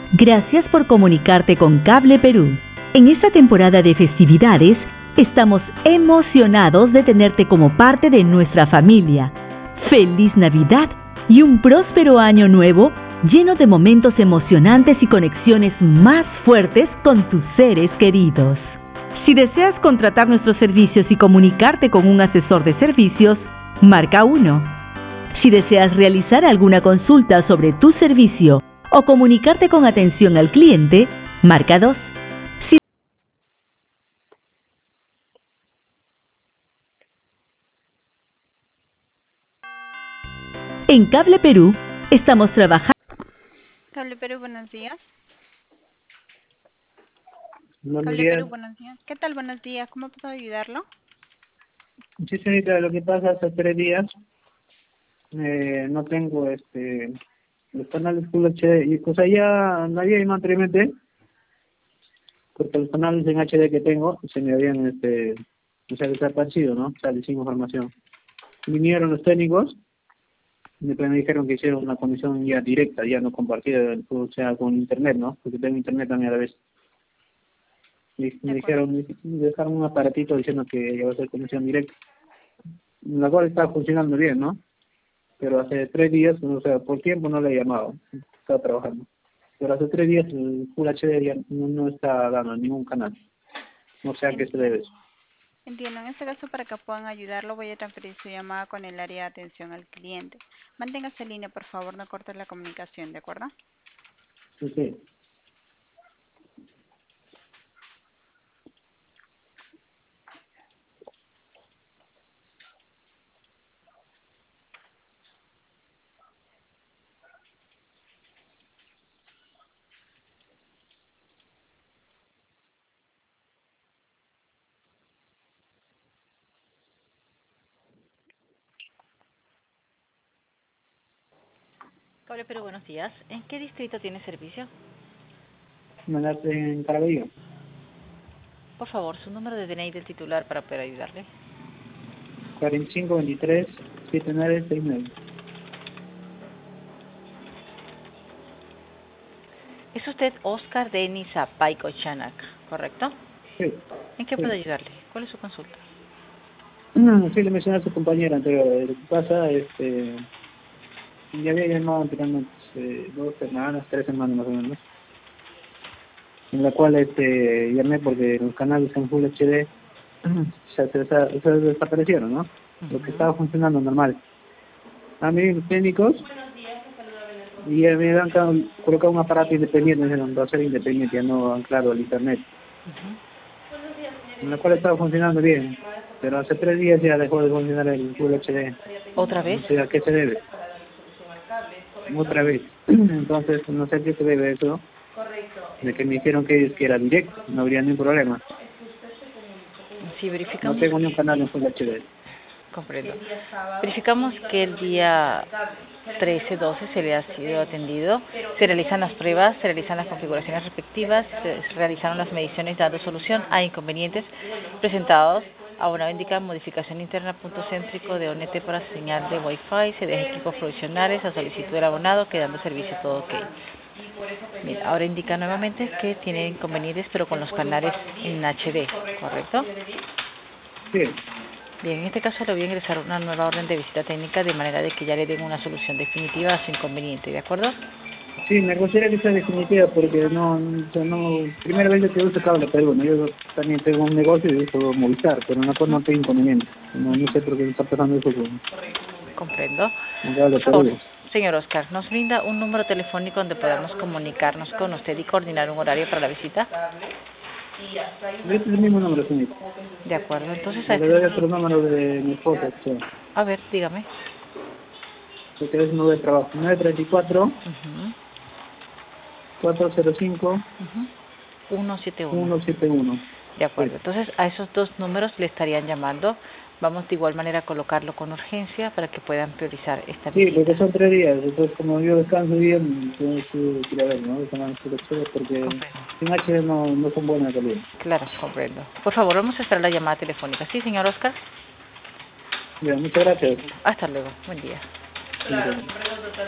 Gracias por comunicarte con Cable Perú. En esta temporada de festividades, estamos emocionados de tenerte como parte de nuestra familia. ¡Feliz Navidad y un próspero año nuevo lleno de momentos emocionantes y conexiones más fuertes con tus seres queridos! Si deseas contratar nuestros servicios y comunicarte con un asesor de servicios, marca 1. Si deseas realizar alguna consulta sobre tu servicio o comunicarte con atención al cliente, marca 2. En Cable Perú estamos trabajando. Cable Perú, buenos días. Buenos Cable días. Perú, buenos días. ¿Qué tal? Buenos días. ¿Cómo puedo ayudarlo? Sí, señorita, lo que pasa hace 3 días no tengo los canales Full HD. Y, o sea, ya no había ido anteriormente, porque los canales en HD que tengo se me habían o sea, desaparecido, ¿no? O sea, sin información. Vinieron los técnicos y después me dijeron que hicieron una conexión ya directa, ya no compartida, o sea, con internet, ¿no? Porque tengo internet también a la vez. Y me dijeron, dejaron un aparatito diciendo que iba a ser conexión directa, la cual está funcionando bien, ¿no? Pero hace 3 días, o sea, por tiempo no le he llamado, estaba trabajando. Pero hace 3 días el Full HD ya no está dando ningún canal. No sé a qué se debe eso. Entiendo. En este caso, para que puedan ayudarlo, voy a transferir su llamada con el área de atención al cliente. Manténgase en línea, por favor, no cortes la comunicación, ¿de acuerdo? Sí, sí. Cable Perú, buenos días. ¿En qué distrito tiene servicio? Me la en Caraballo. Por favor, su número de DNI del titular para poder ayudarle. 4523-7969. Es usted Oscar Denis Zapaico Chanak, ¿correcto? Sí, ¿En qué puedo sí. ayudarle? ¿Cuál es su consulta? Sí, le mencioné a su compañera anterior. Lo que pasa, ya había llamado anteriormente, 2 semanas, 3 semanas más o menos, en la cual llamé porque los canales en Full HD se desaparecieron, ¿no? Lo que estaba funcionando normal. A mí los técnicos y me han colocado un aparato independiente, va a ser independiente, ya no anclado al internet, en la cual estaba funcionando bien, pero hace 3 días ya dejó de funcionar el Full HD. ¿Otra vez? No sé a qué se debe. Otra vez. Entonces, no sé a qué se debe eso, de que me dijeron que era directo, no habría ningún problema. Sí, No verificamos. tengo ni un canal en Full HD. Comprendo. Verificamos que el día 13-12 se le ha sido atendido. Se realizan las pruebas, se realizan las configuraciones respectivas, se realizaron las mediciones dando solución a inconvenientes presentados. Ahora indica modificación interna punto céntrico de ONT para señal de Wi-Fi, se deja equipos provisionales a solicitud del abonado, quedando servicio todo ok. Bien, ahora indica nuevamente que tiene inconvenientes pero con los canales en HD, ¿correcto? Sí. Bien, en este caso le voy a ingresar una nueva orden de visita técnica de manera de que ya le den una solución definitiva a su inconveniente, ¿de acuerdo? Sí, me gustaría que sea definitiva porque primera vez que uso Cable Perú, ¿no? Yo también tengo un negocio y uso Movistar, pero no tengo inconveniente. No sé por qué está pasando eso con Comprendo. Cable Por favor, Perú. señor Oscar, ¿nos brinda un número telefónico donde podamos comunicarnos con usted y coordinar un horario para la visita? Este es el mismo número, señor. De acuerdo, entonces a Le este doy número... otro número de mi esposa, sí. A ver, dígame. Porque es un número de trabajo. 934 405 171. 171. De acuerdo, Sí. entonces a esos dos números le estarían llamando. Vamos de igual manera a colocarlo con urgencia para que puedan priorizar esta Sí, visita. porque son 3 días, entonces como yo descanso bien, tengo que ir a ver, ¿no? Porque Comprendo. sin H no son buenas calidad. Claro, comprendo. Por favor, vamos a esperar la llamada telefónica. ¿Sí, señor Oscar? Bien, muchas gracias. Hasta luego. Buen día. Sí, bien.